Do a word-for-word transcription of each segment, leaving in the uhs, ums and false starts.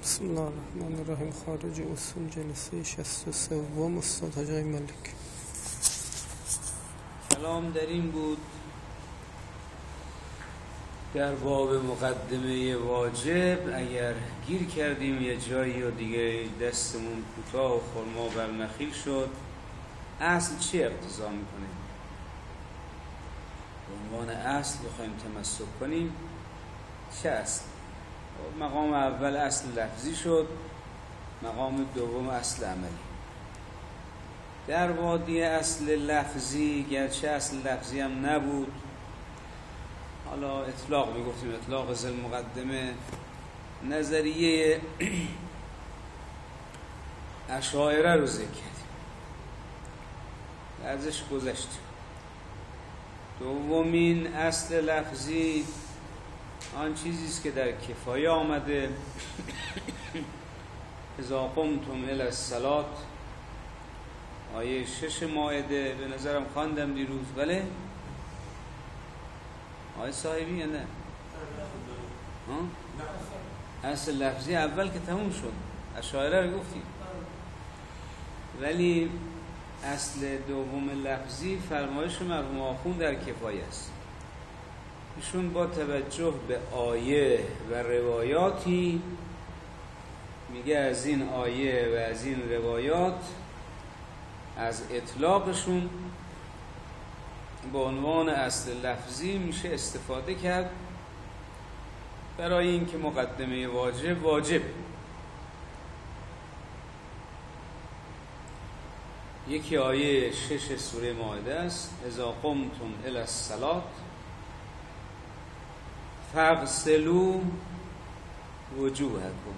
بسم الله الرحمن الرحیم. خارج اصول جلسه شصت و سوم استاد حاج آقای ملک. کلام در این بود در باب مقدمه واجب اگر گیر کردیم یه جایی و دیگه دستمون کوتاه و خرما بر نخیل شد، اصل چی اقتضا میکنه؟ به عنوان اصل بخوایم تمسک کنیم چه اصل؟ مقام اول اصل لفظی شد، مقام دوم اصل عملی. در وادی اصل لفظی گرچه اصل لفظی هم نبود، حالا اطلاق میگفتیم، اطلاق ذل مقدمه، نظریه اشاعره رو ذکر کردیم، ازش گذشتیم. دومین اصل لفظی آن چیزیست که در کفایه آمده اذا قمتم الی الصلاة، آیه شش مائده. به نظرم خواندم دیروز، بله؟ آیه صاحبی یا نه؟ اصل لفظی اول که تموم شد، اشاعره رو گفتیم، ولی اصل دوم لفظی فرمایش مرحوم آخوند در کفایه است. ایشون با توجه به آیه و روایاتی میگه از این آیه و از این روایات از اطلاقشون به عنوان اصل لفظی میشه استفاده کرد برای اینکه مقدمه واجب واجب. یکی آیه شش سوره مائده است، اذا قمتم الی الصلاة فاغسلوا وجوهکم.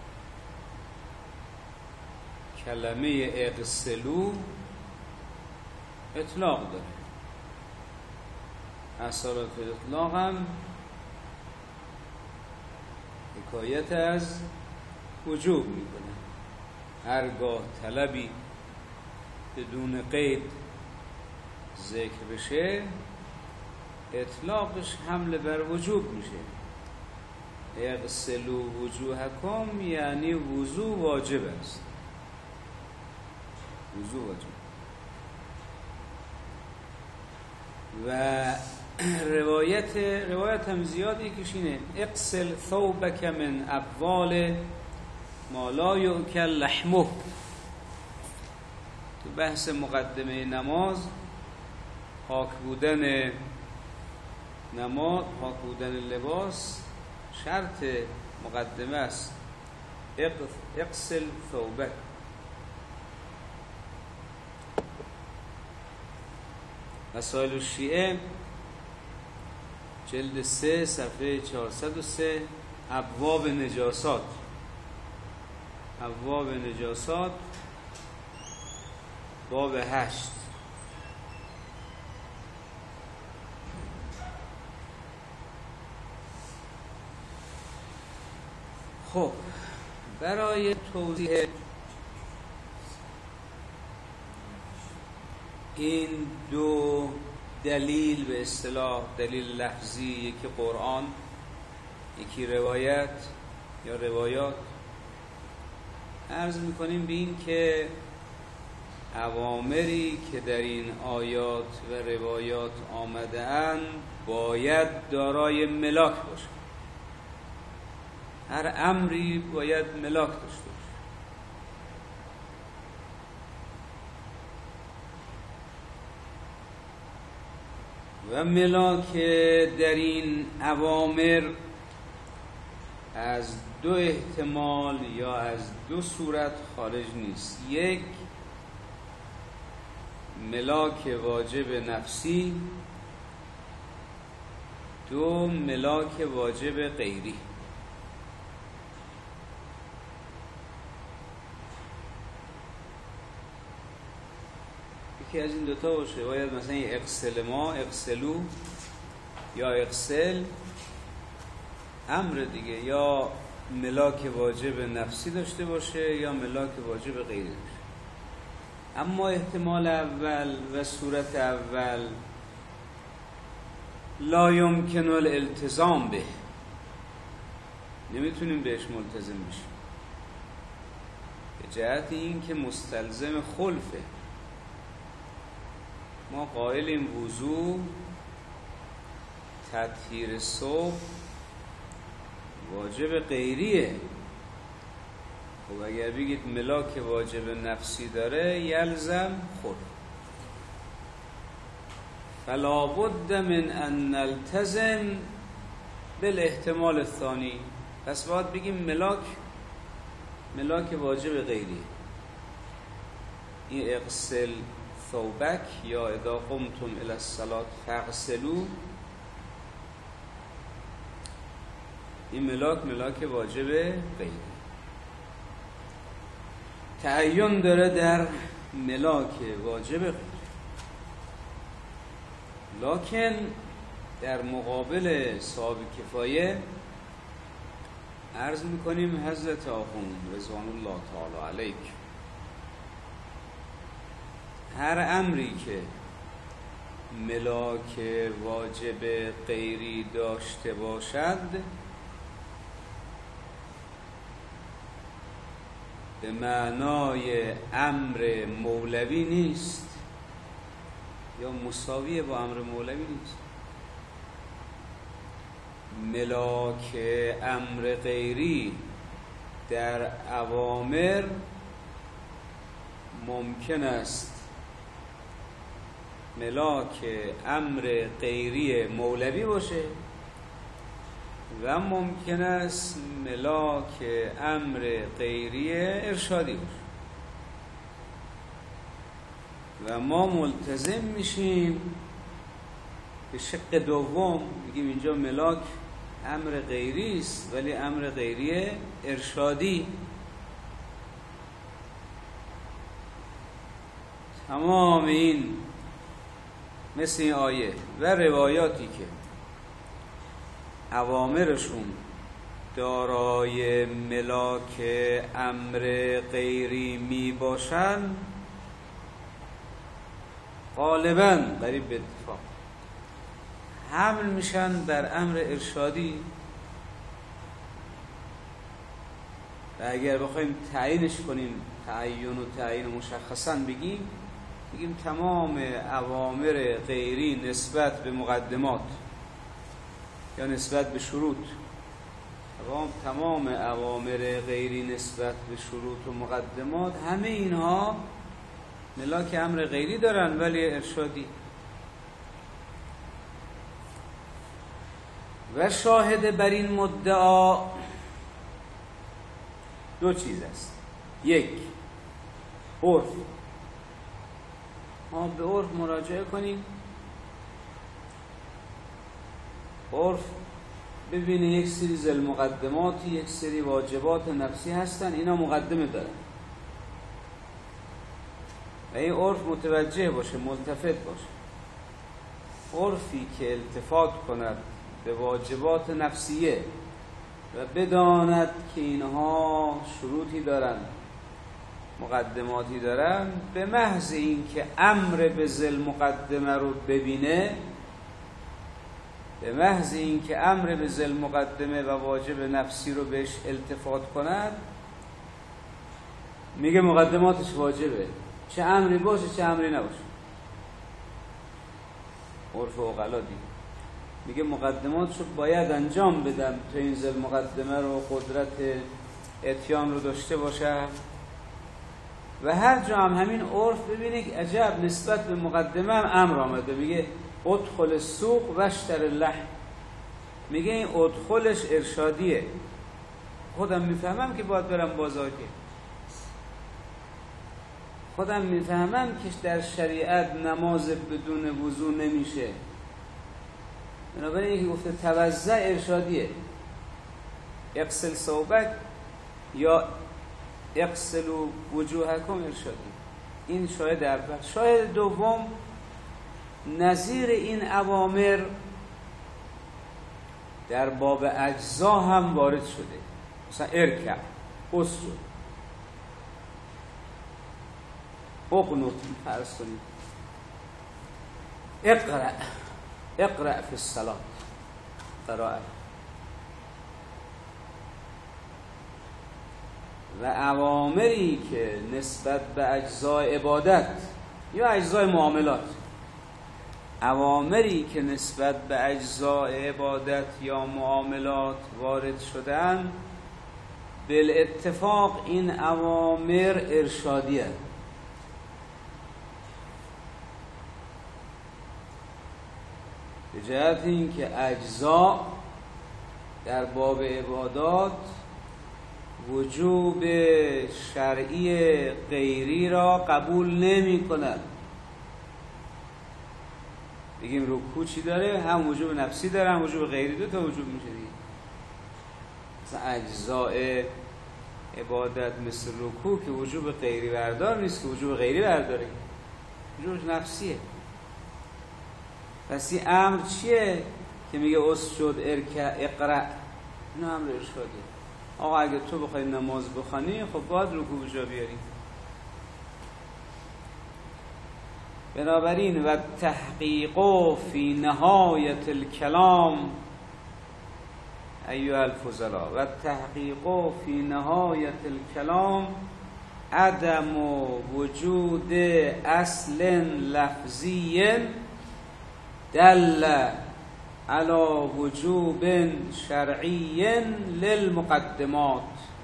کلمه اغسلوا اطلاق داره، اصالت اطلاق هم حکایت از وجوب میکنه. هرگاه طلبی بدون قید ذکر بشه اطلاقش حمل بر وجوب میشه. اغسلوا وجوهکم یعنی وضو واجب است، وضو واجب. و روایت روایت هم زیادی کشینه، اغسل ثوبک من ابوال ما لا یؤکل لحمه. تو بحث مقدمه نماز پاک بودن نماز، پاک بودن لباس شرط مقدمه است. اغسل ثوبک. مسائل الشیعه جلد سه صفحه چهارصد و سه، ابواب نجاسات، ابواب نجاسات باب هشت. خب برای توضیح این دو دلیل، به اصطلاح دلیل لفظی، یکی قرآن یکی روایت یا روایات، عرض میکنیم به این که اوامری که در این آیات و روایات آمده اند باید دارای ملاک باشه. هر امری باید ملاک داشته باشه. و ملاک در این اوامر از دو احتمال یا از دو صورت خارج نیست. یک، ملاک واجب نفسی، دو ملاک واجب غیری. یکی از این دوتا باشه، باید مثلا یه اغسل ما، اغسلو یا اغسل امر دیگه، یا ملاک واجب نفسی داشته باشه یا ملاک واجب غیری داشته. اما احتمال اول و صورت اول لا یمکن الالتزام به، نمیتونیم بهش ملتزم بشیم. به جهت این که مستلزم خلفه. ما قائلیم وضو تطهیر صبح واجب غیریه. خب اگر بگید ملاک واجب نفسی داره یلزم خلف. فلا بد من ان نلتزم بالاحتمال الثانی. پس باید بگیم ملاک ملاک واجب غیریه. این اغسل ثوبک یا اذا قمتم الی الصلاة فاغسلوا، این ملاک ملاک واجب غیری. تعین داره در ملاک واجب غیری، لکن در مقابل صاحب کفایه عرض میکنیم حضرت آخوند رضوان الله تعالی علیک، هر امری که ملاک واجب غیری داشته باشد به معنای امر مولوی نیست یا مساوی با امر مولوی نیست. ملاک امر غیری در اوامر ممکن است ملاک امر غیری مولوی باشه و ممکن است ملاک امر غیری ارشادی باشه و ما ملتزم میشیم به شق دوم، میگیم اینجا ملاک امر غیری است ولی امر غیری ارشادی. تمام این مثل این آیه و روایاتی که اوامرشون دارای ملاک امر غیری می باشن غالباً قریب به اتفاق حمل میشن بر امر ارشادی و اگر بخوایم تعیینش کنیم تعیین و تعیین مشخصاً بگیم بگیم تمام اوامر غیری نسبت به مقدمات یا نسبت به شروط، تمام اوامر غیری نسبت به شروط و مقدمات همه اینها ملاک امر غیری دارن ولی ارشادی. و شاهد بر این مدعا دو چیز است. یک، عرف. ما به عرف مراجعه کنیم، عرف ببینه یک سری ذل مقدماتی، یک سری واجبات نفسی هستن، اینا مقدمه دارن و این عرف متوجه باشه، ملتفت باشه. عرفی که التفات کند به واجبات نفسیه و بداند که اینها شروطی دارن، مقدماتی دارن، به محض این که امر به ذل مقدمه رو ببینه، به محض این که امر به ذل مقدمه و واجب نفسی رو بهش التفات کند میگه مقدماتش واجبه، چه امری باشه چه امری نباشه. عرف عقلا دیگه میگه مقدماتشو باید انجام بدم تا این ذل مقدمه رو قدرت اتیان رو داشته باشه. و هر جا هم همین عرف ببینید عجب نسبت به مقدمه هم امر آمده، میگه ادخل السوق واشتر اللحم، میگه این ادخلش ارشادیه. خودم میفهمم که باید برم بازار، که خودم میفهمم که در شریعت نماز بدون وضو نمیشه، بنابراین یکی گفته توضع ارشادیه، اغسل ثوبک یا اغسلوا وجوهکم ارشادی. این شاهد اول. شاهد دوم نظیر این اوامر در باب اجزا هم وارد شده، مثلا ارکع، اسجد، اقنت، فرض کنید اقرأ، اقرأ فی الصلاة، قرائت. و اوامری که نسبت به اجزای عبادت یا اجزای معاملات، اوامری که نسبت به اجزای عبادت یا معاملات وارد شدن، بالاتفاق این اوامر ارشادیه. به جهت این که اجزا در باب عبادات وجوب شرعی غیری را قبول نمی کند. بگیم رکوع چی داره؟ هم وجوب نفسی داره، هم وجوب غیری. دو تا وجوب میشه دیگه. مثلا اجزاء عبادت مثل رکوع که وجوب غیری بردار نیست، که وجوب غیری برداره، وجوب نفسیه. پس این امر چیه که میگه اسجد ارکع اقرأ؟ اینو امر ارشادیه. آقا اگه تو بخوای نماز بخوانی خب باید رکوع جا بیاری. بنابراین و تحقیق فی نهایت الکلام ایها الفضلا، و تحقیق فی نهایت الکلام عدم وجود اصل لفظی دل علی وجوب شرعی للمقدمات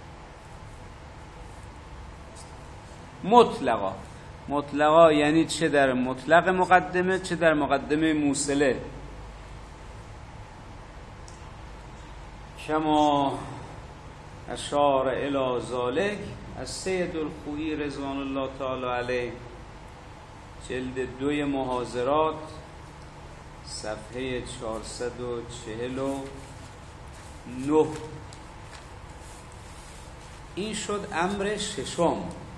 مطلقا. مطلقا یعنی چه در مطلق مقدمه، چه در مقدمه موصله. کما اشار الی ذلک از سید الخویی رضوان الله تعالی علیه، جلد دوی محاضرات، صفحه چهارصد و چهل و نه. این شد امر ششم.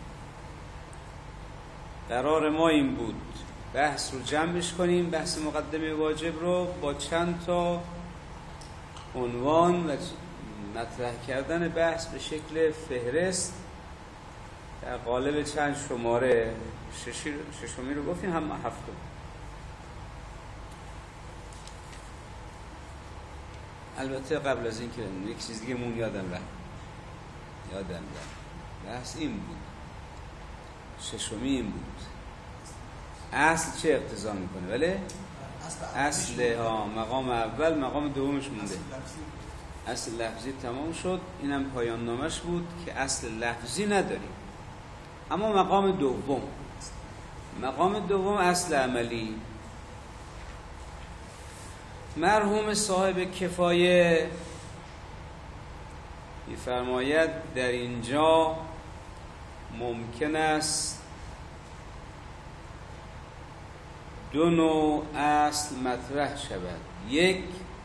قرار ما این بود بحث رو جمعش کنیم، بحث مقدمه واجب رو با چند تا عنوان و مطرح کردن بحث به شکل فهرست در قالب چند شماره. ششی ششمی رو گفتیم، هم هفتم. البته قبل از این که یک چیز دیگه مون یادم رفت یادم رفت بحث این بود، ششمی این بود، اصل چه اقتضا میکنه. ولی اصل ها مقام اول، مقام دومش مونده. اصل لفظی تمام شد، اینم پایان نامش بود که اصل لفظی نداریم. اما مقام دوم، مقام دوم اصل عملی. مرحوم صاحب کفایه می‌فرماید در اینجا ممکن است دو نوع اصل مطرح شود. یک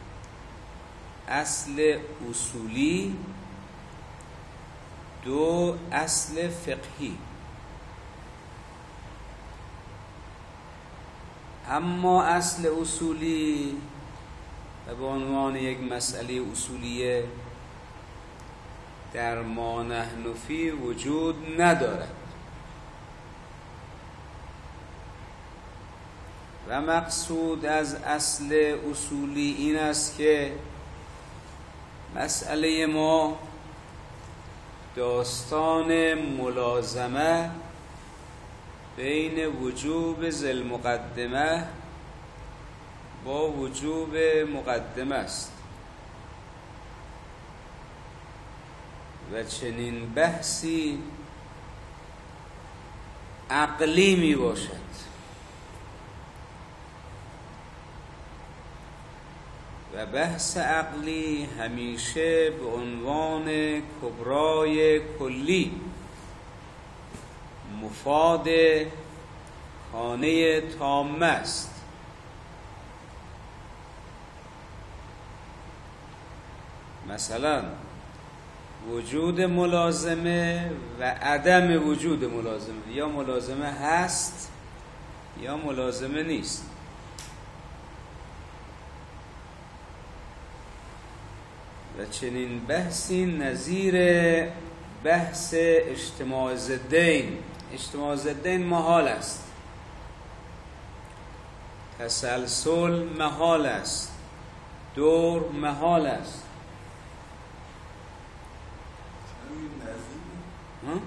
اصل اصولی، دو اصل فقهی. اما اصل اصولی و به عنوان یک مسئله اصولیه در ما نحن فی وجود ندارد و مقصود از اصل اصولی این است که مسئله ما داستان ملازمه بین وجوب ذل مقدمه با وجوب مقدمه است و چنین بحثی عقلی می باشد و بحث عقلی همیشه به عنوان کبرای کلی مفاد خانه تامه است. مثلا وجود ملازمه و عدم وجود ملازمه، یا ملازمه هست یا ملازمه نیست. و چنین بحثی نظیر بحث اجتماع ضدین. اجتماع ضدین محال است، تسلسل محال است، دور محال است. ها؟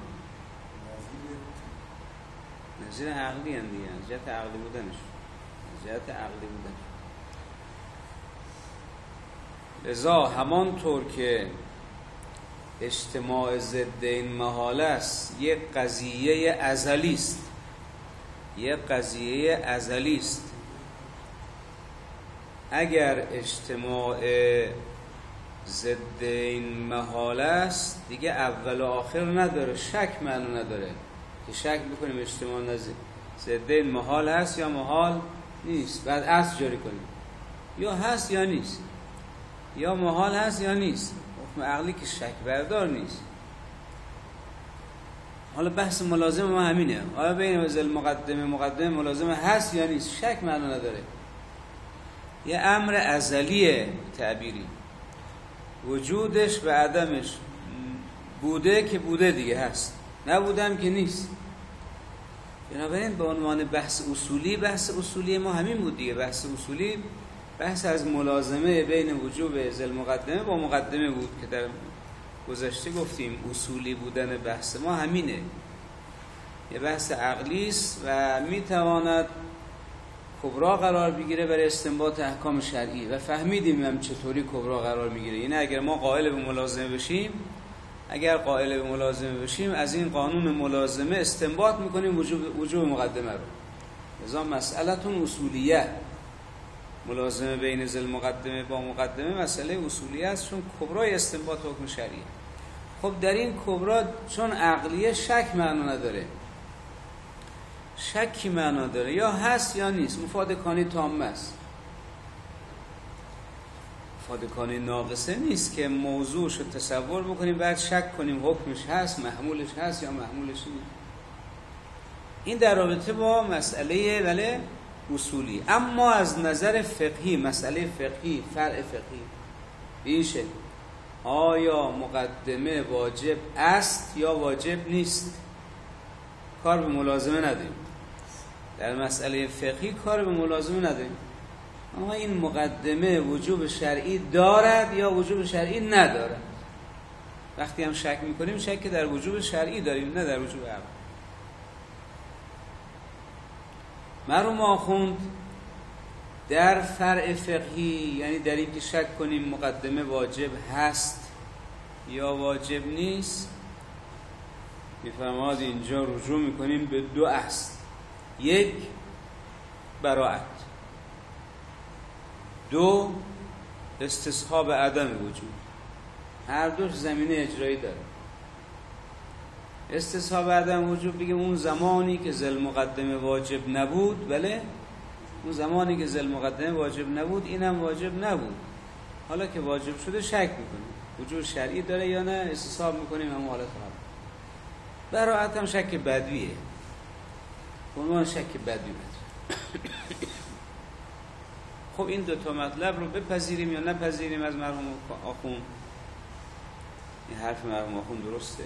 نظیر عقلی هم دیگه، از جهت عقلی بودنش، از جهت عقلی بودن. لذا همانطور که اجتماع ضد این محاله است، یک قضیه ازلی است، یک قضیه ازلی است. اگر اجتماع ضد این محاله است دیگه اول و آخر نداره، شک معنی نداره که شک بکنیم اجتماع ضد این محال هست یا محال نیست، بعد اصل جاری کنیم یا هست یا نیست، یا محال هست یا نیست. حکم عقلی که شک بردار نیست. حالا بحث ملازم ما همینه، آیا بین وزل مقدمه مقدمه ملازمه هست یا نیست، شک معنی نداره. یه امر ازلیه تعبیری، وجودش و عدمش بوده که بوده دیگه هست، نبودم که نیست. بنابراین به عنوان بحث اصولی، بحث اصولی ما همین بود دیگه. بحث اصولی بحث از ملازمه بین وجوب ذل مقدمه با مقدمه بود که در گذشته گفتیم اصولی بودن بحث ما همینه. یه بحث عقلی است و میتواند کبرا قرار بگیره برای استنباط احکام شرعی و فهمیدیم هم چطوری کبرا قرار میگیره. اینه اگر ما قائل به ملازمه بشیم، اگر قائل به ملازمه بشیم از این قانون ملازمه استنباط میکنیم وجوب وجوب مقدمه رو. لذا مسئلتون اصولیه، ملازمه بین ذل مقدمه با مقدمه مسئله اصولیه است، چون کبرای استنباط حکم شرعیه. خب در این کبرا چون عقلیه شک معنا نداره، شکی معنا داره، یا هست یا نیست، مفاد کانی تامه است. مفاد کانی ناقصه نیست که موضوعش رو تصور بکنیم بعد شک کنیم حکمش هست، محمولش هست یا محمولش نیست. این در رابطه با مسئله ولی اصولی. اما از نظر فقهی، مسئله فقهی، فرع فقهی بیشه، آیا مقدمه واجب است یا واجب نیست؟ کار به ملازمه نداریم. در مسئله فقهی کار به ملازمه نداریم. اما این مقدمه وجوب شرعی دارد یا وجوب شرعی ندارد. وقتی هم شک میکنیم شک در وجوب شرعی داریم، نه در وجوب عقل. مرحوم آخوند در فرع فقهی، یعنی در این که شک کنیم مقدمه واجب هست یا واجب نیست، میفرماد اینجا رجوع میکنیم به دو اصل. یک، براءت. دو، استصحاب عدم وجود. هر دوش زمینه اجرایی داره. استصحاب عدم وجود بگه اون زمانی که ذل مقدمه واجب نبود، بله اون زمانی که ذل مقدمه واجب نبود اینم واجب نبود، حالا که واجب شده شک میکنیم وجود شرعی داره یا نه، استصحاب میکنیم هم حالت حال. براءت هم شک بدویه، عنوان شک بدوی بده. خب این دو تا مطلب رو بپذیریم یا نپذیریم از مرحوم آخوند؟ این حرف مرحوم آخوند درسته.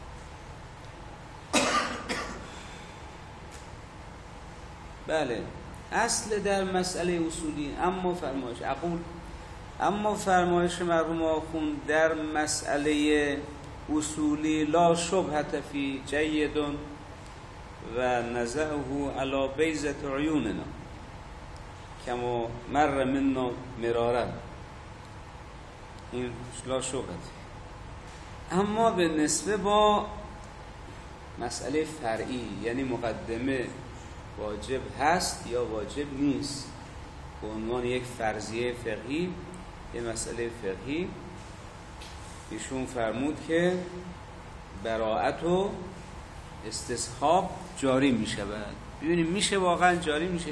بله اصل در مسئله اصولی. اما فرمایش اقول اما فرمایش مرحوم آخوند در مسئله اصولی لا شبهة فی جید و نزعه علی بیضة عیوننا کما مر منا مرارا، این لا شبهة. اما به نسبه با مسئله فرعی، یعنی مقدمه واجب هست یا واجب نیست، به عنوان یک فرضیه فقهی، یک مسئله فقهی، ایشون فرمود که براءت و استصحاب جاری می شود. ببینیم میشه واقعا جاری میشه.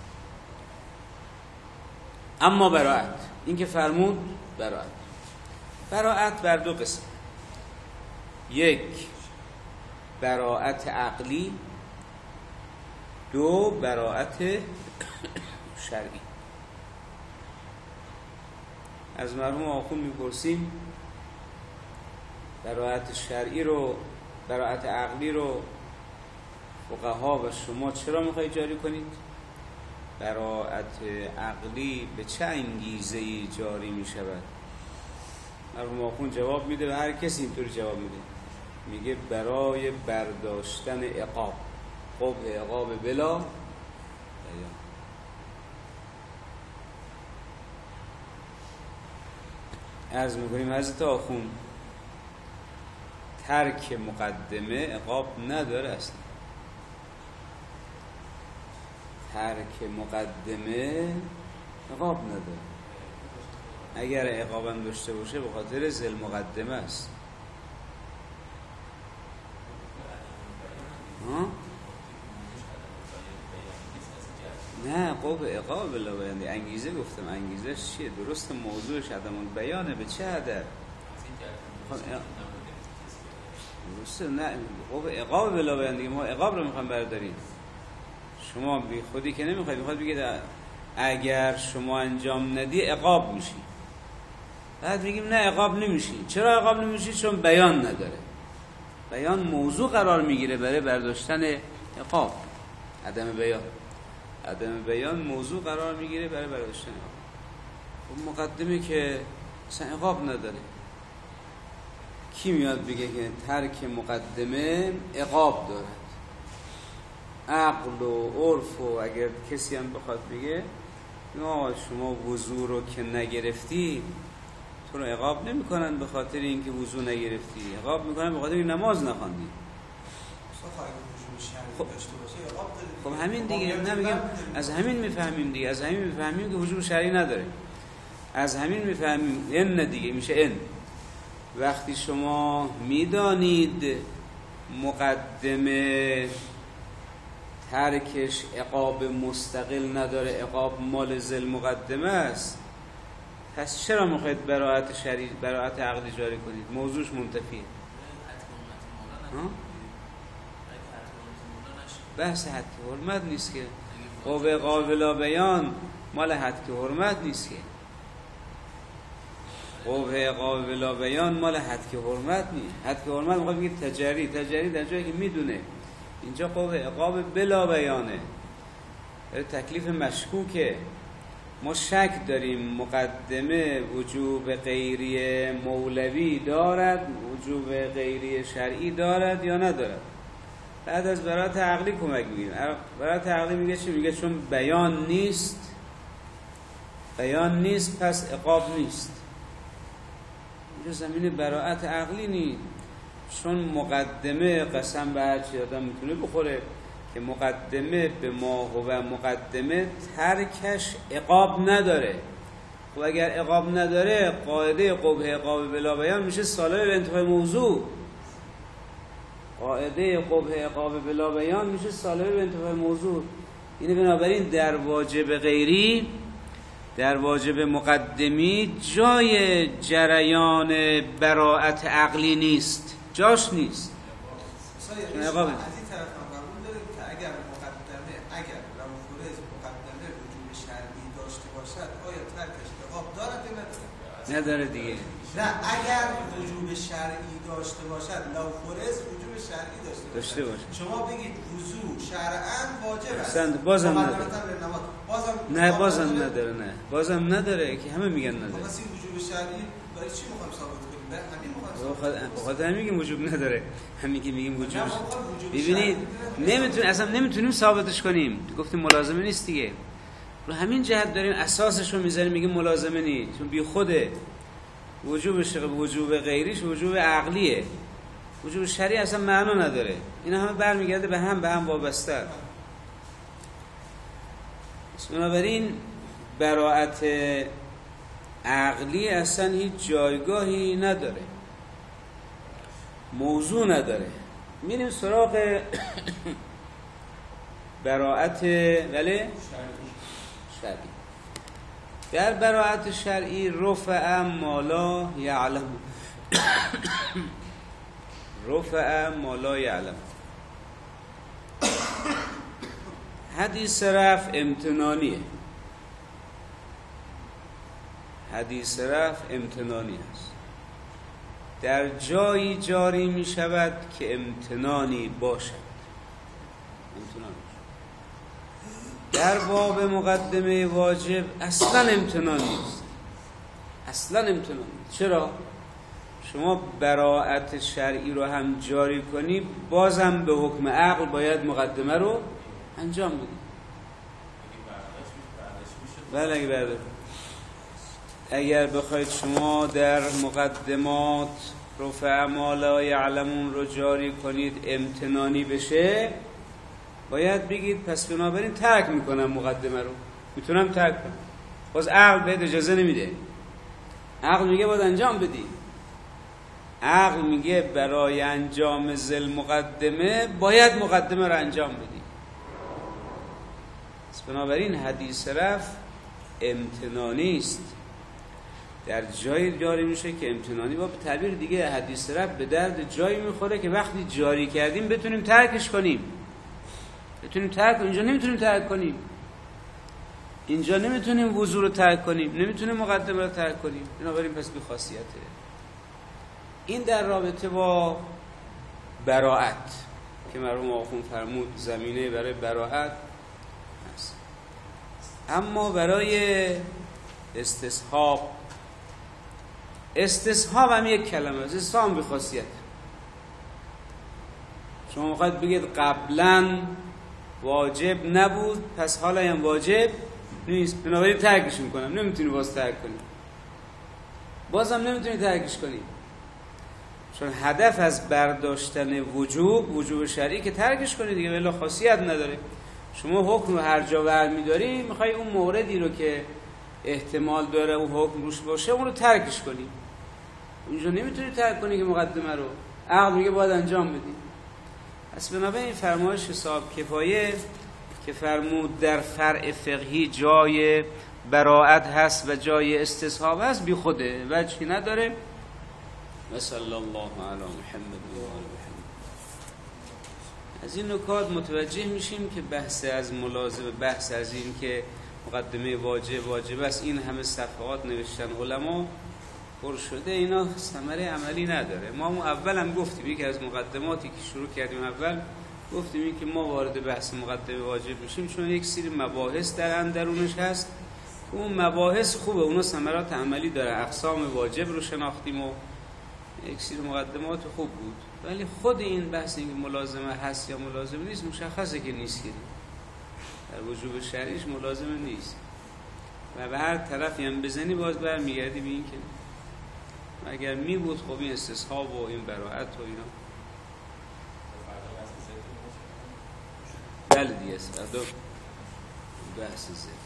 اما براءت، این که فرمود براءت براءت بر دو قسم. یک، براءت عقلی. دو، براءت شرعی. از مرحوم آخوند میپرسیم براءت شرعی رو، براءت عقلی رو فقها و شما چرا میخواید جاری کنید؟ براءت عقلی به چه انگیزه‌ای جاری میشود؟ مرحوم آخوند جواب میده و هر کسی اینطوری جواب میده. میگه برای برداشتن عقاب، قبح عقاب بلا بیان. عرض میکنیم حضرت آخون ترک مقدمه عقاب نداره اصلا. ترک مقدمه عقاب نداره. اگر عقابم داشته باشه به خاطر ذل مقدمه است. ها؟ نه قبح عقاب بلا بیان. انگیزه گفتم، انگیزش چیه؟ درست موضوعش عدم البیانه. به چه هدف؟ درسته. نه قبح عقاب بلا بیان دیگه. ما عقاب رو میخوایم برداریم. شما بی خودی که نمیخواید، میخواید بگید اگر شما انجام ندی عقاب میشی. بعد میگیم نه عقاب نمیشی. چرا عقاب نمیشی؟ چون بیان نداره. بیان موضوع قرار میگیره برای برداشتن عقاب. عدم بیان، عدم بیان موضوع قرار میگیره برای برداشتن عقاب. اون مقدمه که اصلا عقاب نداره. کی میاد بگه که ترک مقدمه عقاب دارد؟ عقل و عرف و اگر کسی هم بخواد بگه نه شما وضو رو که نگرفتی تو رو عقاب نمی کنن به خاطر اینکه وضو نگرفتی، عقاب میکنن به خاطر اینکه نماز نخواندی. خب, خب همین دیگه. نمیگم از همین میفهمیم دیگه، از همین میفهمیم که وجوب شرعی نداره. از همین میفهمیم ان دیگه میشه ان. وقتی شما میدانید مقدمه ترکش عقاب مستقل نداره، عقاب مال ذل مقدمه است، پس چرا میخواید براءت شرعی، براءت عقلی جاری کنید؟ موضوعش منتفیه. بحث حد حرمت نیست که. قبح قابل بیان مال حد حرمت نیست که. قبح قابل بیان مال حد حرمت نیست. حد حرمت میخواد بگید تجری، تجری در جایی که میدونه. اینجا قبح عقاب بلا بیانه، تکلیف مشکوکه. ما شک داریم مقدمه وجوب غیری مولوی دارد، وجوب غیری شرعی دارد یا ندارد. بعد از براءت عقلی کمک میگیریم. براءت عقلی میگه چی؟ میگه چون بیان نیست، بیان نیست پس عقاب نیست. اینجا زمین براءت عقلی نیست. چون مقدمه قسم به هر چی آدم میتونه بخوره که مقدمه به ما و مقدمه ترکش عقاب نداره. خب اگر عقاب نداره قاعده قبح عقاب بلا بیان میشه سالب به انتفاع موضوع. قاعده قبح عقاب بلا بیان میشه سالب به انتفاع موضوع. اینه بنابراین در واجب غیری، در واجب مقدمی جای جریان براءت عقلی نیست، جاش نیست. مثلا از این طرف هم قبول داریم که اگر مقدمه اگر رموفورز مقدمه وجوب شرعی داشته باشد آیا ترکش عقاب دارد یا نداره؟ نداره دیگه. نه اگر وجوب شرعی داشته باشد لوفورز وجوب شرعی داشته, داشته باشه. شما بگید وضو شرعاً واجب است. اصلا بازم نداره. بازم نه بازم نداره. نه بازم نداره که همه میگن نداره. پس این وجوب شرعی برای چی میخوایم ثابت کنیم؟ همین میخوایم. بخاطر همین میگیم وجوب نداره. همین که میگیم وجوب. ببینید نمیتونیم، اصلا نمیتونیم ثابتش کنیم. گفتیم ملازمه نیست دیگه. رو همین جهت داریم اساسش رو میذاریم میگیم ملازمه نیست. چون بی خوده. وجوبش وجوب غیریش وجوب عقلیه. وجوب شرعی اصلا معنا نداره. اینا همه برمیگرده به هم، به هم وابسته. بنابراین براءت عقلی اصلا هیچ جایگاهی نداره، موضوع نداره. میریم سراغ براءت ولی شرعی. در براءت شرعی رفع ما لا یعلم، رفع ما لا یعلم. حدیث رفع امتنانیه، حدیث رفع امتنانی است. در جایی جاری می شود که امتنانی باشد. امتنان در باب مقدمه واجب اصلا امتنانی است، اصلا امتنانی. چرا؟ شما براءت شرعی رو هم جاری کنی، بازم به حکم عقل باید مقدمه رو انجام بدی. بله اگه برداشت اگر بخواید شما در مقدمات رفع ما لا یعلمون رو جاری کنید امتنانی بشه، باید بگید پس بنابراین ترک میکنم مقدمه رو، میتونم ترک کنم. باز عقل بهت اجازه نمیده. عقل میگه باید انجام بدی. عقل میگه برای انجام ذل مقدمه باید مقدمه رو انجام بدی. پس بنابراین حدیث رفع امتنانی است. در جایی جاری میشه که امتنانی، با تعبیر دیگه حدیث رفع به درد جایی میخوره که وقتی جاری کردیم بتونیم ترکش کنیم. بتونیم ترک اینجا نمیتونیم ترک کنیم. اینجا نمیتونیم وضو رو ترک کنیم، نمیتونیم مقدمه رو ترک کنیم. بنابراین پس بی خاصیته. این در رابطه با براءت که مرحوم آخوند فرمود زمینه برای براءت هست. اما برای استصحاب، استصحاب هم یک کلمه است. استصحاب هم بی خاصیت. شما میخواید بگید قبلا واجب نبود پس حالا هم واجب نیست، بنابراین ترکش میکنم. نمیتونی باز ترک کنی، بازم نمیتونی ترکش کنی، چون هدف از برداشتن وجوب وجوب شرعی که ترکش کنی دیگه، ولی خاصیت نداره. شما حکم رو هر جا برمی‌داری، میخوای اون موردی رو که احتمال داره اون حکم روش باشه اون رو ترکش کنی. اونجا نمیتونی ترک کنی که مقدمه رو عقل میگه باید انجام بدی. پس بنابراین فرمایش صاحب کفایه که فرمود در فرع فقهی جای براءت هست و جای استصحاب هست بی خوده، وجهی نداره. و صلی الله علی محمد و آل محمد. از این نکات متوجه میشیم که بحث از ملازمه، بحث از این که مقدمه واجب واجب است، این همه صفحات نوشتن علما پر شده، اینا ثمره عملی نداره. ما اول هم گفتیم، یکی از مقدماتی که شروع کردیم اول گفتیم این که ما وارد بحث مقدمه واجب میشیم چون یک سری مباحث در اندرونش هست. اون مباحث خوبه، اونا ثمرات عملی داره. اقسام واجب رو شناختیم و یک سری مقدمات خوب بود، ولی خود این بحث این ملازمه هست یا ملازمه نیست مشخصه که نیست. در وجوب شرعیش ملازمه نیست و به هر طرفی هم بزنی باز برمیگردی به این که اگر می بود خب این استصحاب و این براءت و اینا. بله دیگه است ادب بحث زد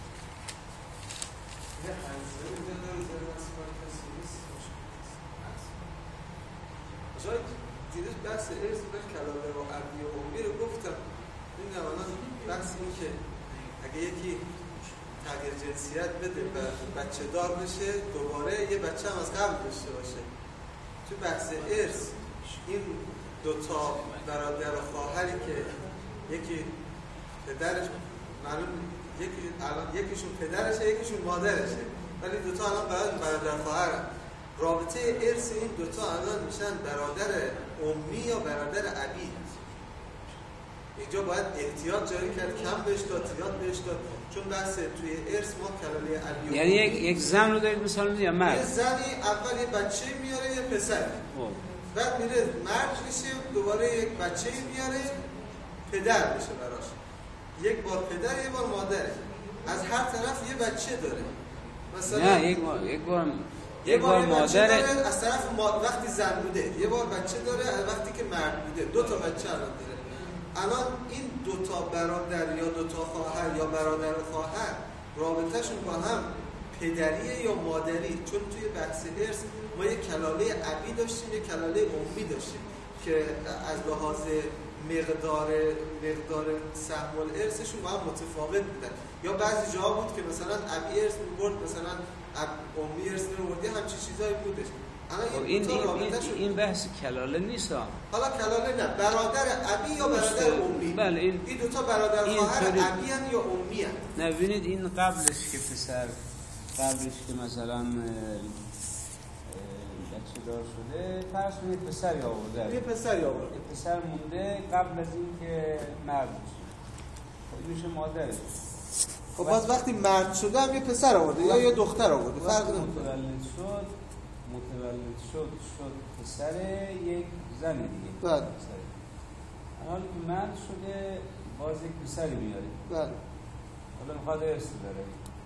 جای دیروز بحث ارث به کلامه و عبی و امی رو گفتم. این الان بحث این که اگه یکی تغییر جنسیت بده و بچه دار بشه دوباره یه بچه هم از قبل داشته باشه، تو بحث ارث این دوتا برادر و خواهری که یکی پدرش معلوم یکی الان یکیشون پدرشه یکیشون مادرشه، ولی دوتا الان برادر خواهرن، رابطه ارث این دوتا الان میشن برادر امی یا برادر ابی. اینجا باید احتیاط جاری کرد، کم بهش داد، زیاد بهش داد، چون بحث توی ارث ما کلاله ابی. یعنی یک یک زن رو دارید مثال میزنید یا مرد؟ یه زنی اول یه بچه میاره یه پسر، بعد میره مرد میشه دوباره یک بچه میاره پدر میشه براش، یک بار پدر یک بار مادره، از هر طرف یه بچه داره. مثلا نه یک بار یک بار یه بار مادر از طرف ماد... وقتی زن بوده یه بار بچه داره، از وقتی که مرد بوده دو تا بچه الان داره. الان این دو تا برادر یا دو تا خواهر یا برادر و خواهر رابطه‌شون با هم پدریه یا مادری، چون توی بحث ارث ما یه کلاله ابی داشتیم یه کلاله امی داشتیم که از لحاظ مقدار مقدار سهم الارثشون با هم متفاوت بودن. یا بعضی جاها بود که مثلا ابی ارث می‌برد، مثلا امی ارث می‌برد، همچین چیزایی بودش. این این, این, این بحث کلاله نیست ها. حالا کلاله نه، برادر ابی یا برادر امی. بله این این دو تا برادر خواهر ابی ان یا امی ان. نه ببینید این قبلش که پسر قبلش که مثلا بچه دار شده، فرض کنید پسری آورده. یه پسری آورده. یه پسر مونده قبل از این که مرد بشه. خب میشه مادرش. خب باز وقتی مرد شده هم یه پسر آورده یا یه دختر آورده، فرق نمیکنه. متولد شد متولد شد شد پسر یک زن دیگه. بله. حالا که مرد شده باز یک پسری میاره. بله. حالا میخواد ارث بره.